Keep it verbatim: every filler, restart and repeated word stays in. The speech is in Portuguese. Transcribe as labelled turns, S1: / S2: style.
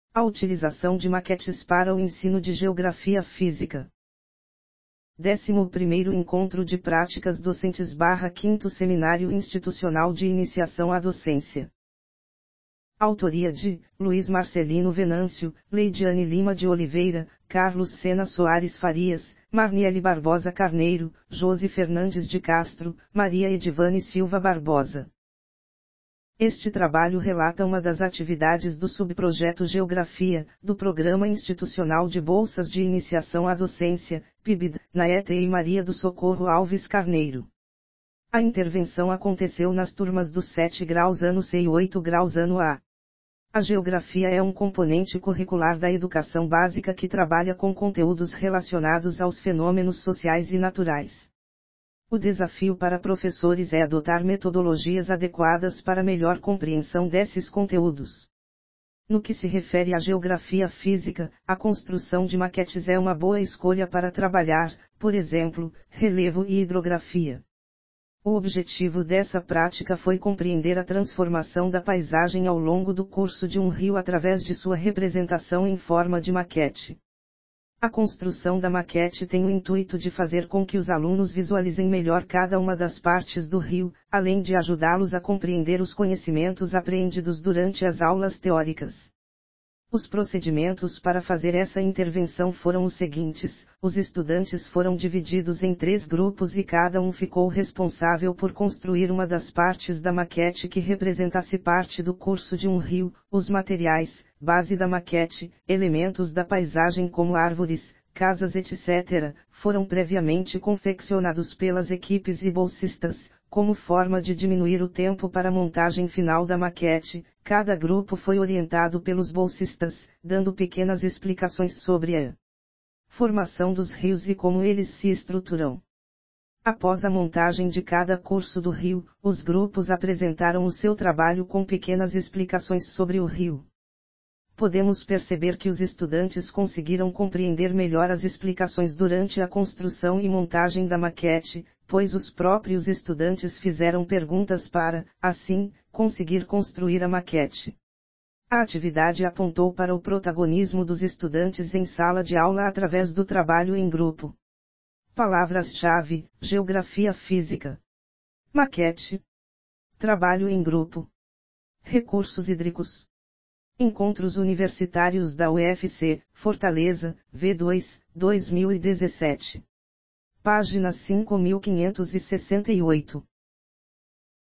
S1: A utilização de maquetes para o ensino de Geografia Física. décimo primeiro Encontro de Práticas Docentes barra quinto Seminário Institucional de Iniciação à Docência. Autoria de Luiz Marcelino Venâncio, Leidiane Lima de Oliveira, Carlos Sena Soares Farias, Marniele Barbosa Carneiro, Josi Fernandes de Castro, Maria Edivane Silva Barbosa. Este trabalho relata uma das atividades do subprojeto Geografia, do Programa Institucional de Bolsas de Iniciação à Docência, P I B D, na E T E Maria do Socorro Alves Carneiro. A intervenção aconteceu nas turmas do sete graus ano C e oito graus ano A. A geografia é um componente curricular da educação básica que trabalha com conteúdos relacionados aos fenômenos sociais e naturais. O desafio para professores é adotar metodologias adequadas para melhor compreensão desses conteúdos. No que se refere à geografia física, a construção de maquetes é uma boa escolha para trabalhar, por exemplo, relevo e hidrografia. O objetivo dessa prática foi compreender a transformação da paisagem ao longo do curso de um rio através de sua representação em forma de maquete. A construção da maquete tem o intuito de fazer com que os alunos visualizem melhor cada uma das partes do rio, além de ajudá-los a compreender os conhecimentos apreendidos durante as aulas teóricas. Os procedimentos para fazer essa intervenção foram os seguintes: os estudantes foram divididos em três grupos e cada um ficou responsável por construir uma das partes da maquete que representasse parte do curso de um rio, os materiais, base da maquete, elementos da paisagem como árvores, casas etcétera, foram previamente confeccionados pelas equipes e bolsistas. Como forma de diminuir o tempo para a montagem final da maquete, cada grupo foi orientado pelos bolsistas, dando pequenas explicações sobre a formação dos rios e como eles se estruturam. Após a montagem de cada curso do rio, os grupos apresentaram o seu trabalho com pequenas explicações sobre o rio. Podemos perceber que os estudantes conseguiram compreender melhor as explicações durante a construção e montagem da maquete, pois os próprios estudantes fizeram perguntas para, assim, conseguir construir a maquete. A atividade apontou para o protagonismo dos estudantes em sala de aula através do trabalho em grupo. Palavras-chave: geografia física, maquete, trabalho em grupo, recursos hídricos. Encontros Universitários da U F C, Fortaleza, V dois, dois mil e dezessete. Página cinco mil quinhentos e sessenta e oito.